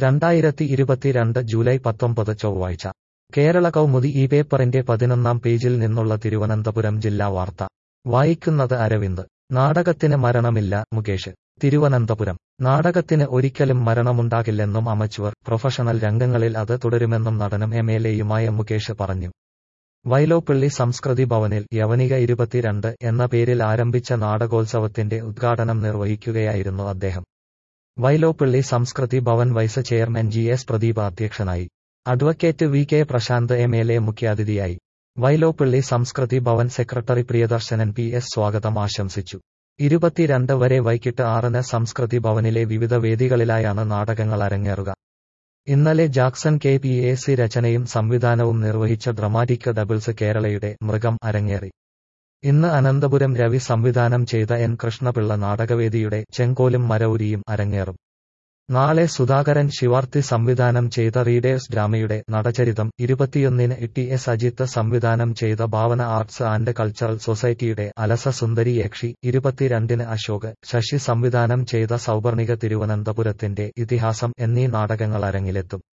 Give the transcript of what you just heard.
2022 July 19 ചൊവ്വാഴ്ച കേരള കൗമുദി ഈ പേപ്പറിന്റെ 11-ാം പേജിൽ നിന്നുള്ള തിരുവനന്തപുരം ജില്ലാ വാർത്ത വായിക്കുന്നത് അരവിന്ദ്. നാടകത്തിന് മരണമില്ല, മുകേഷ്. തിരുവനന്തപുരം. നാടകത്തിന് ഒരിക്കലും മരണമുണ്ടാകില്ലെന്നും അമച്വർ, പ്രൊഫഷണൽ രംഗങ്ങളിൽ അത് തുടരുമെന്നും നടനും എംഎൽഎയുമായ മുകേഷ് പറഞ്ഞു. വൈലോപ്പിള്ളി സംസ്കൃതി ഭവനിൽ യവനിക 22 എന്ന പേരിൽ ആരംഭിച്ച നാടകോത്സവത്തിന്റെ ഉദ്ഘാടനം നിർവഹിക്കുകയായിരുന്നു അദ്ദേഹം. Vyloppilly Samskrithi Bhavan vice chairman GS Pradeep അധ്യക്ഷനായി. അഡ്വക്കേറ്റ് VK പ്രശാന്ത് MLA മുഖ്യാതിഥിയായി. വൈലോപ്പിള്ളി സംസ്കൃതി ഭവൻ സെക്രട്ടറി പ്രിയദർശനൻ PS സ്വാഗതം ആശംസിച്ചു. 22 വരെ വൈകിട്ട് 6-ന് സംസ്കൃതി ഭവനിലെ വിവിധ വേദികളിലായാണ് നാടകങ്ങൾ അരങ്ങേറുക. ഇന്നലെ ജാക്സൺ KPAC രചനയും സംവിധാനവും നിർവഹിച്ച ഡ്രമാറ്റിക് ഡബിൾസ് കേരളയുടെ മൃഗം അരങ്ങേറി. ഇന്ന് അനന്തപുരം രവി സംവിധാനം ചെയ്ത N കൃഷ്ണപിള്ള നാടകവേദിയുടെ ചെങ്കോലും മരവുരിയും അരങ്ങേറും. നാളെ സുധാകരൻ ശിവാർത്തി സംവിധാനം ചെയ്ത റീഡേഴ്സ് ഡ്രാമയുടെ നടചരിതം, 21-ന് TS അജിത്ത് സംവിധാനം ചെയ്ത ഭാവന ആർട്സ് ആൻഡ് കൾച്ചറൽ സൊസൈറ്റിയുടെ അലസ സുന്ദരി യക്ഷി, 22-ന് അശോക് ശശി സംവിധാനം ചെയ്ത സൗപർണിക തിരുവനന്തപുരത്തിന്റെ ഇതിഹാസം എന്നീ നാടകങ്ങൾ അരങ്ങിലെത്തും.